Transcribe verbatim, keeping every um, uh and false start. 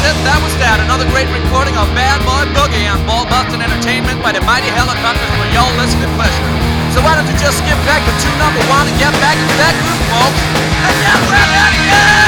it. That was that. Another great recording of Bad Boy Boogie on Ball Bustin' Entertainment by the Mighty Helicopters for y'all listening pleasure. So why don't you just skip back to tune number one and get back into that groove, folks? And get ready to go!